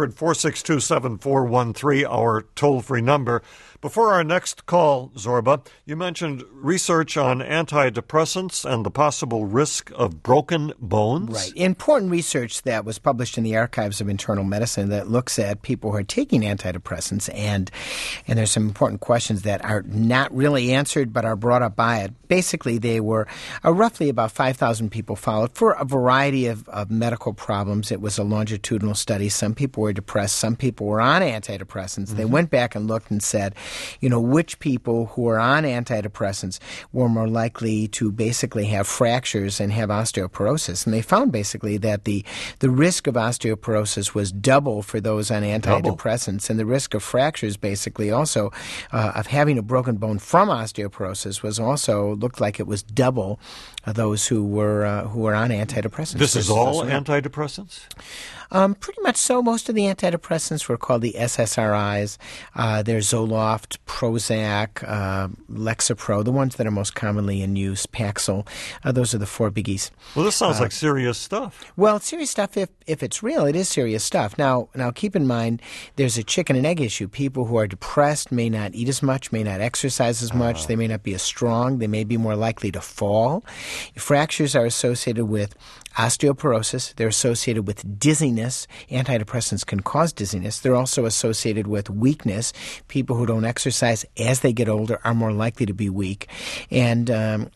Speaker 1: 800-462-7413, our toll-free number. Before our next call, Zorba, you mentioned research on antidepressants and the possible risk of broken bones.
Speaker 2: Right. Important research that was published in the Archives of Internal Medicine that looks at people who are taking antidepressants, and there's some important questions that are not really answered but are brought up by it. Basically, they were roughly about 5,000 people followed for a variety of medical problems. It was a longitudinal study. Some people were depressed. Some people were on antidepressants. Mm-hmm. They went back and looked and said, which people who are on antidepressants were more likely to basically have fractures and have osteoporosis. And they found basically that the risk of osteoporosis was double for those on antidepressants. And the risk of fractures basically also of having a broken bone from osteoporosis was also looked like it was double those who were on antidepressants.
Speaker 1: This is all antidepressants?
Speaker 2: Pretty much so. Most of the antidepressants were called the SSRIs. There's Zoloft, Prozac, Lexapro, the ones that are most commonly in use, Paxil. Those are the 4 biggies.
Speaker 1: Well, this sounds like serious stuff.
Speaker 2: Well, it's serious stuff. If it's real, it is serious stuff. Now keep in mind, there's a chicken and egg issue. People who are depressed may not eat as much, may not exercise as much. They may not be as strong. They may be more likely to fall. Fractures are associated with osteoporosis. They're associated with dizziness. Antidepressants can cause dizziness. They're also associated with weakness. People who don't exercise as they get older are more likely to be weak. And,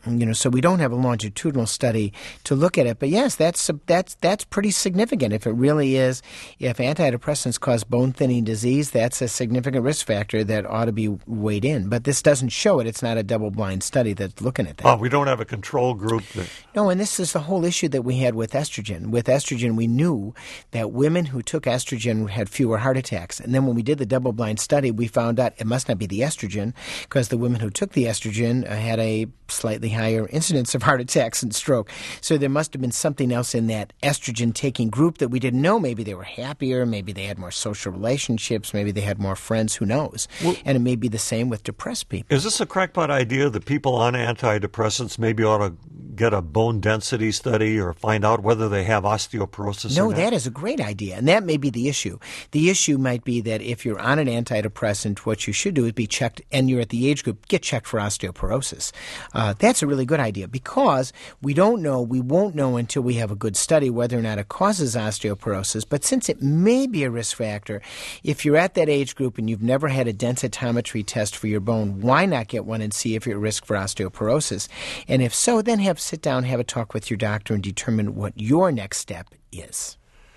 Speaker 2: so we don't have a longitudinal study to look at it. But yes, that's pretty significant. If it really is, if antidepressants cause bone-thinning disease, that's a significant risk factor that ought to be weighed in. But this doesn't show it. It's not a double-blind study that's looking at that.
Speaker 1: Oh, we don't have a control group.
Speaker 2: No, and this is the whole issue that we had with estrogen. With estrogen, we knew that women who took estrogen had fewer heart attacks. And then when we did the double-blind study, we found out it must not be the estrogen because the women who took the estrogen had a slightly higher incidence of heart attacks and stroke. So there must have been something else in that estrogen-taking group that we didn't know. Maybe they were happier. Maybe they had more social relationships. Maybe they had more friends. Who knows? Well, and it may be the same with depressed people.
Speaker 1: Is this a crackpot idea that people on antidepressants maybe ought to get a bone density study or find find out whether they have osteoporosis or
Speaker 2: No,
Speaker 1: not?
Speaker 2: that is a great idea, and that may be the issue. The issue might be that if you're on an antidepressant, what you should do is be checked, and you're at the age group, get checked for osteoporosis. That's a really good idea because we won't know until we have a good study whether or not it causes osteoporosis, but since it may be a risk factor, if you're at that age group and you've never had a densitometry test for your bone, why not get one and see if you're at risk for osteoporosis? And if so, then sit down, have a talk with your doctor, and determine what your next step is.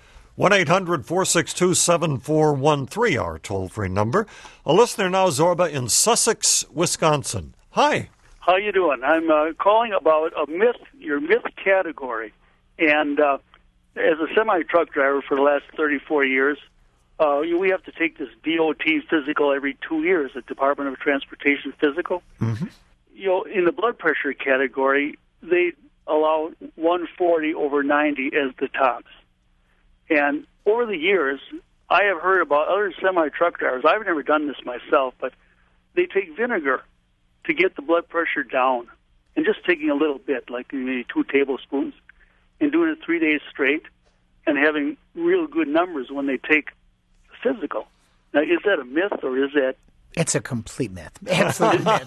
Speaker 1: 1-800-462-7413, our toll-free number. A listener now, Zorba, in Sussex, Wisconsin. Hi.
Speaker 9: How you doing? I'm calling about your myth category. And as a semi-truck driver for the last 34 years, we have to take this DOT physical every 2 years, the Department of Transportation physical.
Speaker 1: Mm-hmm.
Speaker 9: In the blood pressure category, they allow 140/90 as the tops. And over the years, I have heard about other semi-truck drivers. I've never done this myself, but they take vinegar to get the blood pressure down. And just taking a little bit, like maybe 2 tablespoons, and doing it 3 days straight, and having real good numbers when they take the physical. Now, is that a myth, or is that...
Speaker 2: It's a complete myth. Absolute myth.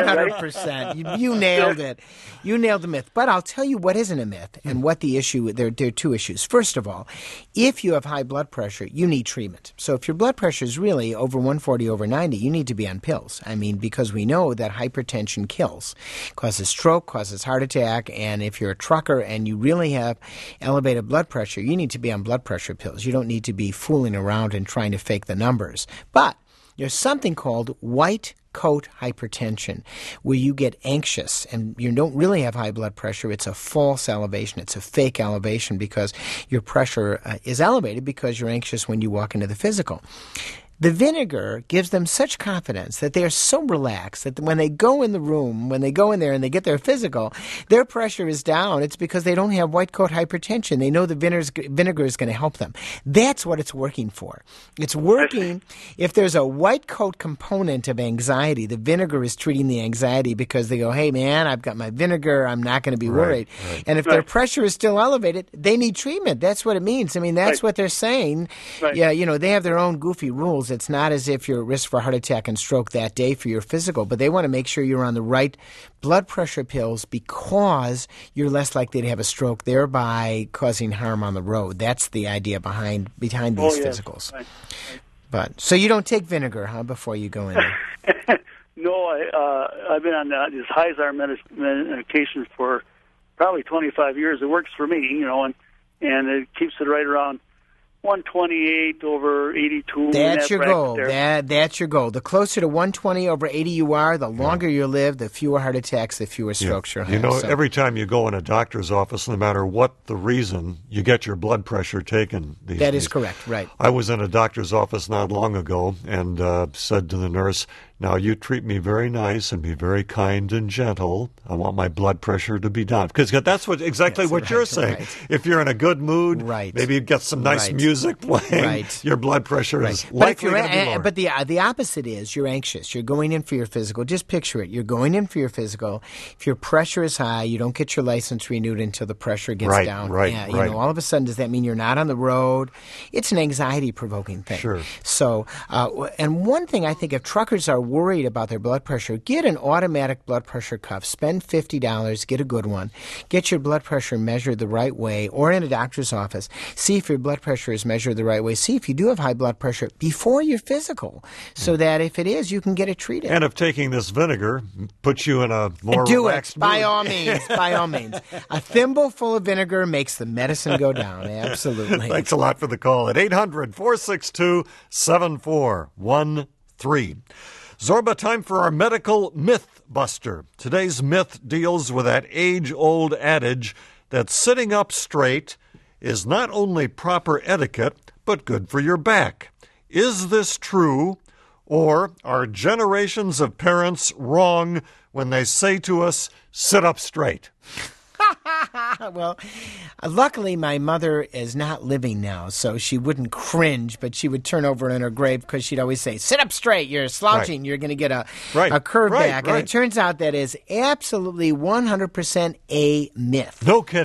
Speaker 2: 100%. You nailed it. You nailed the myth. But I'll tell you what isn't a myth and what the issue, there are 2 issues. First of all, if you have high blood pressure, you need treatment. So if your blood pressure is really over 140/90, you need to be on pills. I mean, because we know that hypertension kills, causes stroke, causes heart attack, and if you're a trucker and you really have elevated blood pressure, you need to be on blood pressure pills. You don't need to be fooling around and trying to fake the numbers. But there's something called white coat hypertension, where you get anxious and you don't really have high blood pressure. It's a false elevation. It's a fake elevation because your pressure is elevated because you're anxious when you walk into the physical. The vinegar gives them such confidence that they are so relaxed that when they go in the room, when they go in there and they get their physical, their pressure is down. It's because they don't have white coat hypertension. They know the vinegar is going to help them. That's what it's working for. It's working if there's a white coat component of anxiety. The vinegar is treating the anxiety because they go, hey, man, I've got my vinegar. I'm not going to be worried. Right. And if their pressure is still elevated, they need treatment. That's what it means. I mean, that's what they're saying. Right. Yeah, they have their own goofy rules. It's not as if you're at risk for heart attack and stroke that day for your physical, but they want to make sure you're on the right blood pressure pills because you're less likely to have a stroke, thereby causing harm on the road. That's the idea behind these physicals. Right. But so you don't take vinegar, huh, before you go in there?
Speaker 9: No, I've been on this Hyzar medication for probably 25 years. It works for me, and it keeps it right around 128/82.
Speaker 2: That's your goal. That's your goal. The closer to 120/80 you are, the longer you live, the fewer heart attacks, the fewer strokes you'll have.
Speaker 1: Every time you go in a doctor's office, no matter what the reason, you get your blood pressure taken these days.
Speaker 2: That is correct, right.
Speaker 1: I was in a doctor's office not long ago and said to the nurse, now, you treat me very nice and be very kind and gentle. I want my blood pressure to be down. Because that's what you're saying. Right. If you're in a good mood, maybe you get some nice music playing, your blood pressure is likely to be lower.
Speaker 2: But the opposite is you're anxious. You're going in for your physical. Just picture it. You're going in for your physical. If your pressure is high, you don't get your license renewed until the pressure gets down. All of a sudden, does that mean you're not on the road? It's an anxiety-provoking thing.
Speaker 1: Sure.
Speaker 2: So, and one thing I think if truckers are worried about their blood pressure, get an automatic blood pressure cuff. Spend $50, get a good one. Get your blood pressure measured the right way or in a doctor's office. See if your blood pressure is measured the right way. See if you do have high blood pressure before your physical so that if it is, you can get it treated.
Speaker 1: And if taking this vinegar puts you in a more relaxed mood.
Speaker 2: By all means. By all means. A thimble full of vinegar makes the medicine go down. Absolutely.
Speaker 1: Thanks a lot for the call at 800-462-7413. Zorba, time for our medical myth buster. Today's myth deals with that age-old adage that sitting up straight is not only proper etiquette, but good for your back. Is this true, or are generations of parents wrong when they say to us, sit up straight?
Speaker 2: Well, luckily my mother is not living now, so she wouldn't cringe, but she would turn over in her grave because she'd always say, sit up straight, you're slouching, you're going to get a curve back. And it turns out that is absolutely 100% a myth.
Speaker 1: No kidding.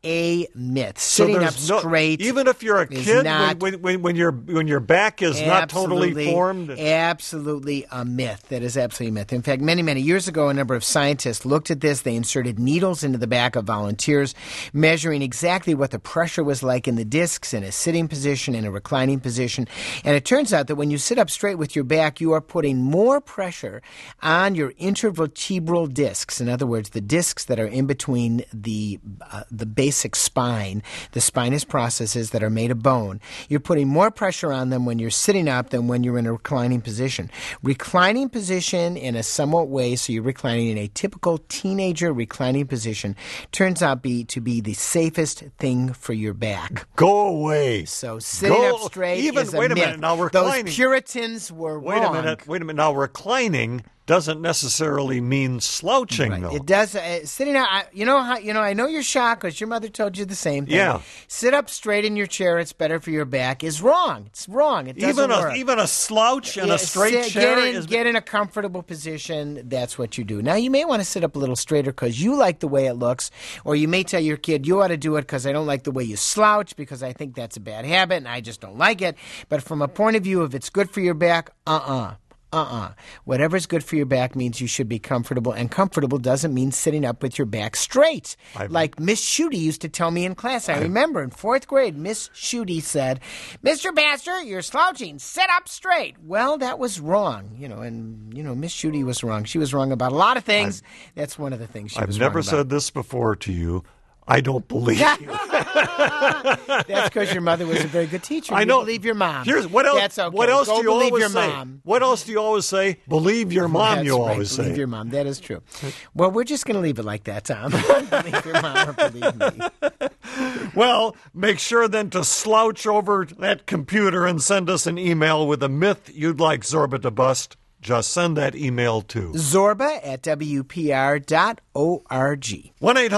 Speaker 2: a myth. Sitting up straight,
Speaker 1: even if you're a kid, when your back is not totally formed,
Speaker 2: absolutely a myth. That is absolutely a myth. In fact, many years ago, a number of scientists looked at this. They inserted needles into the back of volunteers, measuring exactly what the pressure was like in the discs in a sitting position, in a reclining position. And it turns out that when you sit up straight with your back, you are putting more pressure on your intervertebral discs. In other words, the discs that are in between the basic spine, the spinous processes that are made of bone. You're putting more pressure on them when you're sitting up than when you're in a reclining position. Reclining position in a somewhat way, so you're reclining in a typical teenager reclining position, turns out to be the safest thing for your back.
Speaker 1: Go away.
Speaker 2: So sitting up straight is a
Speaker 1: wait a
Speaker 2: myth.
Speaker 1: minute. Now reclining.
Speaker 2: Those Puritans were wrong.
Speaker 1: Wait a minute. Now reclining doesn't necessarily mean slouching, though.
Speaker 2: It does. Sitting out. I know you're shocked because your mother told you the same thing.
Speaker 1: Yeah.
Speaker 2: Sit up straight in your chair. It's better for your back. Is wrong. It's wrong. It doesn't work.
Speaker 1: Even a slouch and a straight chair.
Speaker 2: Get in a comfortable position. That's what you do. Now you may want to sit up a little straighter because you like the way it looks, or you may tell your kid you ought to do it because I don't like the way you slouch because I think that's a bad habit and I just don't like it. But from a point of view, if it's good for your back, Whatever's good for your back means you should be comfortable, and comfortable doesn't mean sitting up with your back straight. Like Miss Schutte used to tell me in class. I remember in 4th grade, Miss Schutte said, "Mr. Baxter, you're slouching. Sit up straight." Well, that was wrong, and Miss Schutte was wrong. She was wrong about a lot of things. That's one of the things she was wrong about.
Speaker 1: I've never said this before to you. I don't believe you.
Speaker 2: That's because your mother was a very good teacher.
Speaker 1: I know.
Speaker 2: You believe your mom.
Speaker 1: What else?
Speaker 2: That's okay.
Speaker 1: What else
Speaker 2: Go
Speaker 1: do you
Speaker 2: believe
Speaker 1: always
Speaker 2: your
Speaker 1: say?
Speaker 2: mom.
Speaker 1: What else do you always say? Believe your mom.
Speaker 2: That's
Speaker 1: you
Speaker 2: right.
Speaker 1: always say.
Speaker 2: Believe your mom. That is true. Well, we're just going to leave it like that, Tom. Believe your mom or believe me.
Speaker 1: Well, make sure then to slouch over that computer and send us an email with a myth you'd like Zorba to bust. Just send that email to
Speaker 2: zorba@wpr.org.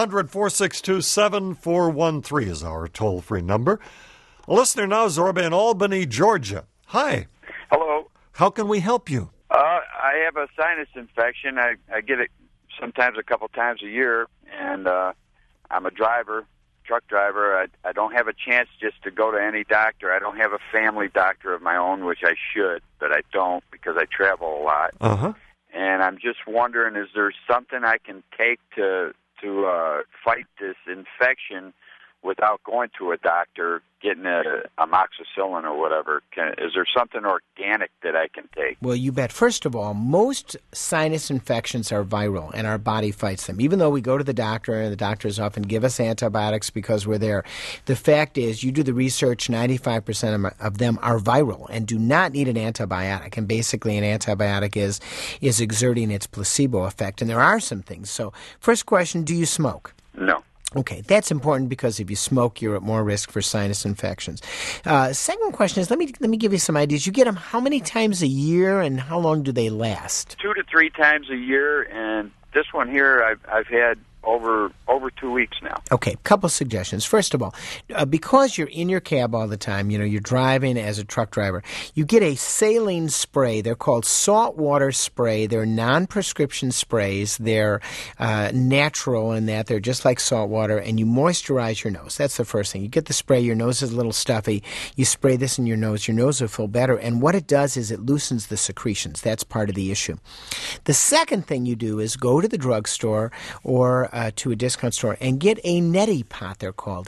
Speaker 1: 1-800-462-7413 is our toll-free number. A listener now, Zorba, in Albany, Georgia. Hi.
Speaker 10: Hello.
Speaker 1: How can we help you?
Speaker 10: I have a sinus infection. I get it sometimes a couple times a year, and I'm a truck driver. I don't have a chance just to go to any doctor. I don't have a family doctor of my own, which I should, but I don't because I travel a lot.
Speaker 1: Uh-huh.
Speaker 10: And I'm just wondering, is there something I can take to fight this infection without going to a doctor, getting amoxicillin or whatever? Is there something organic that I can take?
Speaker 2: Well, you bet. First of all, most sinus infections are viral, and our body fights them. Even though we go to the doctor, and the doctors often give us antibiotics because we're there, the fact is, you do the research, 95% of them are viral and do not need an antibiotic. And basically, an antibiotic is exerting its placebo effect. And there are some things. So, first question, do you smoke?
Speaker 10: No.
Speaker 2: Okay, that's important because if you smoke, you're at more risk for sinus infections. Second question is, let me give you some ideas. You get them how many times a year, and how long do they last?
Speaker 10: 2 to 3 times a year, and this one here I've had over 2 weeks now.
Speaker 2: Okay, couple suggestions. First of all, because you're in your cab all the time, you're driving as a truck driver, you get a saline spray. They're called saltwater spray. They're non-prescription sprays. They're natural in that they're just like salt water, and you moisturize your nose. That's the first thing. You get the spray, your nose is a little stuffy. You spray this in your nose will feel better, and what it does is it loosens the secretions. That's part of the issue. The second thing you do is go to the drugstore or to a discount store and get a neti pot, they're called.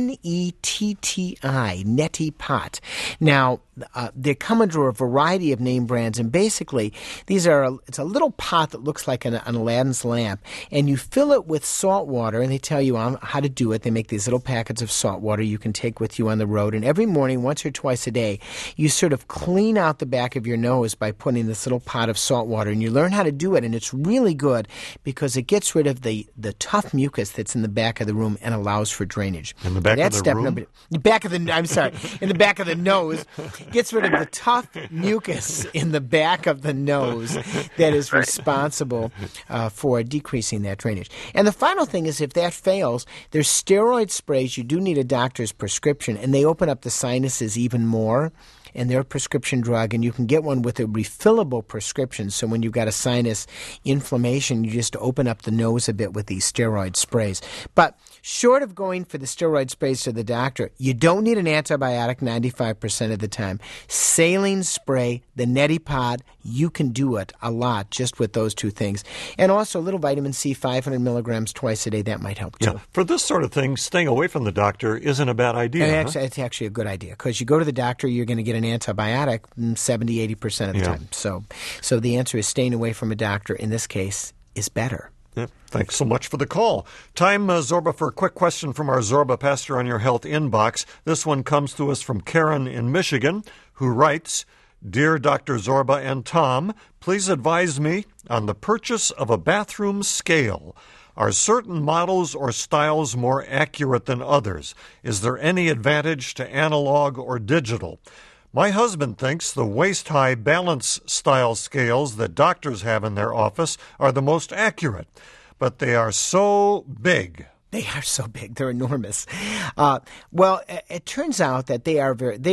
Speaker 2: N-E-T-T-I, neti pot. Now, they come under a variety of name brands, and basically it's a little pot that looks like an Aladdin's lamp, and you fill it with salt water, and they tell you how to do it. They make these little packets of salt water you can take with you on the road, and every morning, once or twice a day, you sort of clean out the back of your nose by putting this little pot of salt water, and you learn how to do it, and it's really good because it gets rid of the tough mucus that's in the back of the room and allows for drainage.
Speaker 1: In the back of the room?
Speaker 2: In the back of the nose. gets rid of the tough mucus in the back of the nose that is responsible for decreasing that drainage. And the final thing is, if that fails, there's steroid sprays. You do need a doctor's prescription, and they open up the sinuses even more. And they're a prescription drug, and you can get one with a refillable prescription. So when you've got a sinus inflammation, you just open up the nose a bit with these steroid sprays. But short of going for the steroid sprays to the doctor, you don't need an antibiotic 95% of the time. Saline spray, the neti pot, you can do it a lot just with those two things. And also a little vitamin C, 500 milligrams twice a day, that might help too.
Speaker 1: Yeah. For this sort of thing, staying away from the doctor isn't a bad idea.
Speaker 2: It's actually a good idea, because you go to the doctor, you're going to get an antibiotic 70-80% of the time. So the answer is staying away from a doctor in this case is better.
Speaker 1: Yeah. Thanks so much for the call. Time, Zorba, for a quick question from our Zorba Pastor on Your Health inbox. This one comes to us from Karen in Michigan, who writes, Dear Dr. Zorba and Tom, please advise me on the purchase of a bathroom scale. Are certain models or styles more accurate than others? Is there any advantage to analog or digital? My husband thinks the waist-high balance-style scales that doctors have in their office are the most accurate, but they are so big.
Speaker 2: They are so big. They're enormous. Well, it turns out that they are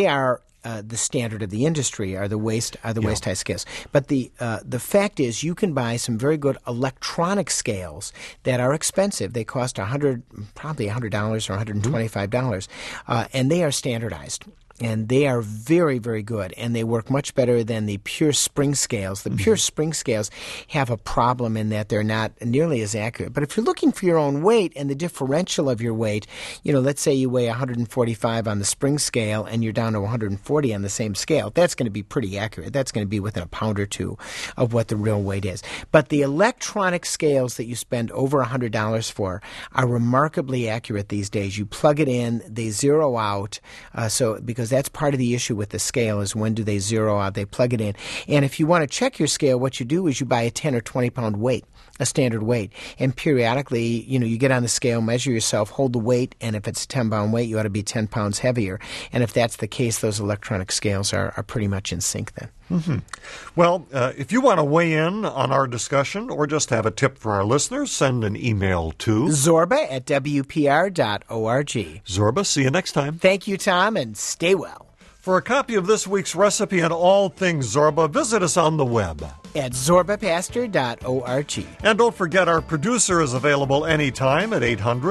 Speaker 2: the standard of the industry are the waist-high scales. But the fact is, you can buy some very good electronic scales that are expensive. They cost probably $100 or $125, and they are standardized. And they are very, very good, and they work much better than the pure spring scales. The pure spring scales have a problem in that they're not nearly as accurate. But if you're looking for your own weight and the differential of your weight, let's say you weigh 145 on the spring scale and you're down to 140 on the same scale, that's going to be pretty accurate. That's going to be within a pound or two of what the real weight is. But the electronic scales that you spend over $100 for are remarkably accurate these days. You plug it in, they zero out, because that's part of the issue with the scale is when do they zero out? They plug it in. And if you want to check your scale, what you do is you buy a 10 or 20 pound weight, a standard weight. And periodically, you get on the scale, measure yourself, hold the weight, and if it's a 10-pound weight, you ought to be 10 pounds heavier. And if that's the case, those electronic scales are pretty much in sync then.
Speaker 1: Mm-hmm. Well, if you want to weigh in on our discussion or just have a tip for our listeners, send an email to
Speaker 2: zorba@wpr.org.
Speaker 1: Zorba, see you next time.
Speaker 2: Thank you, Tom, and stay well.
Speaker 1: For a copy of this week's recipe and all things Zorba, visit us on the web
Speaker 2: at zorbapastor.org.
Speaker 1: And don't forget, our producer is available anytime at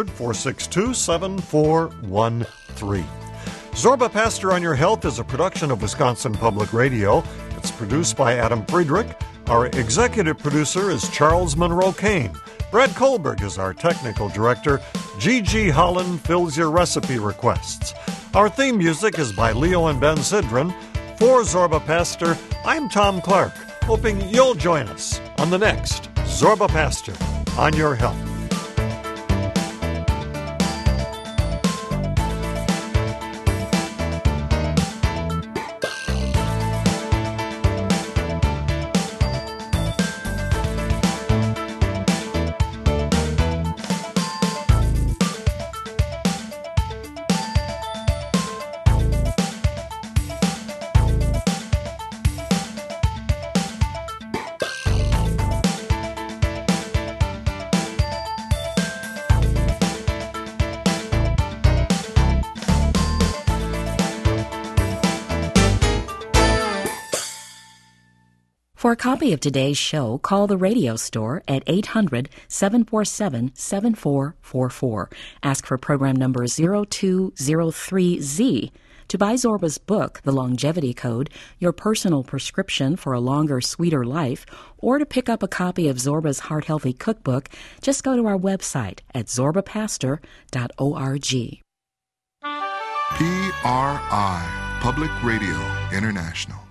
Speaker 1: 800-462-7413. Zorba Pastor on Your Health is a production of Wisconsin Public Radio. It's produced by Adam Friedrich. Our executive producer is Charles Monroe Kane. Brad Kohlberg is our technical director. Gigi Holland fills your recipe requests. Our theme music is by Leo and Ben Sidran. For Zorba Pastor, I'm Tom Clark, hoping you'll join us on the next Zorba Pastor on Your Health.
Speaker 11: For a copy of today's show, call the radio store at 800-747-7444. Ask for program number 0203Z. To buy Zorba's book, The Longevity Code, your personal prescription for a longer, sweeter life, or to pick up a copy of Zorba's Heart Healthy Cookbook, just go to our website at zorbapastor.org.
Speaker 12: PRI, Public Radio International.